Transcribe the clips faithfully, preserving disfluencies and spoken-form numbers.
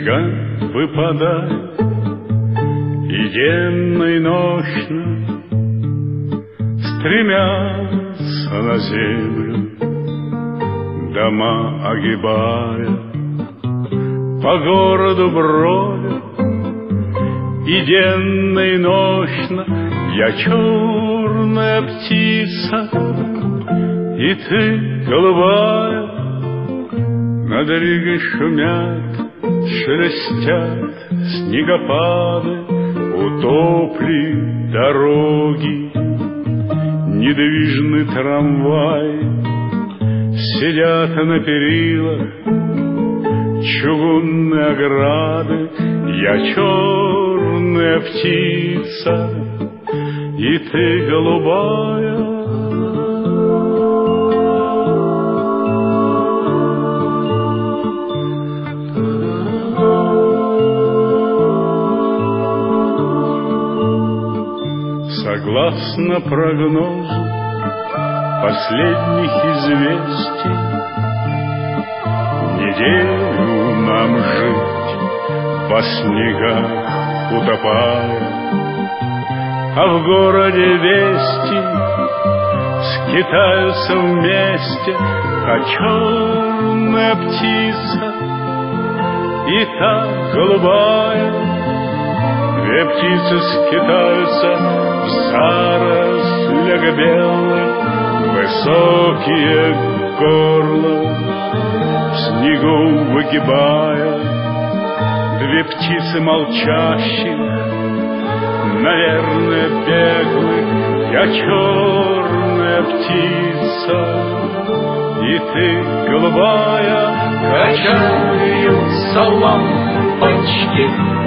Снега выпадают и денно, и нощно стремятся на землю, дома огибая, по городу бродят, и денно, и нощно я черная птица, и ты голубая. Над Ригой шумят, шелестят снегопады, утопли дороги, недвижны трамваи, сидят на перилах чугунные ограды. Я черная птица, и ты голубая. Согласно прогнозу последних известий, неделю нам жить во снегах утопая, а в городе вести скитаются вместе, а черная птица и та голубая. Две птицы скитаются в зарослях белых, высокие горла в снегу выгибая. Две птицы молчащих, наверное, беглых. Я черная птица, и ты голубая. Качаются лампочки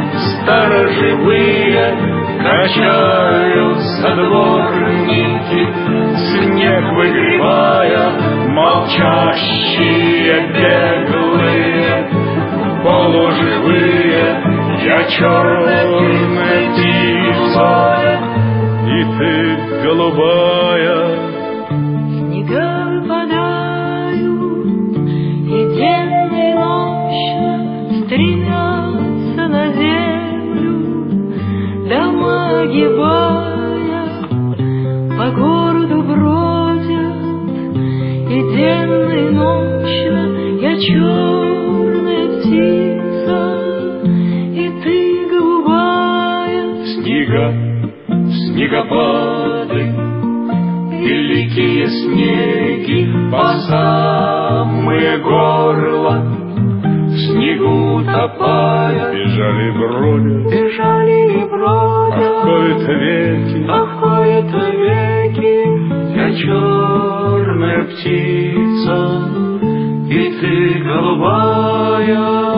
сторожевые, качаются дворники, снег выгребая, молчащие, беглые, полуживые. Я черная птица, и ты голубая. Снега выпадают, и денно, и ночно стремятся на землю, дома огибая, по городу бродят, и денно, и ночно я черная птица, и ты голубая. Снега, снегопады, великие снеги по самые горла, в снегу утопая, Бежали бродят, бежали и бродят, а в кои-то веки, а в кои-то веки я черная птица, и ты голубая.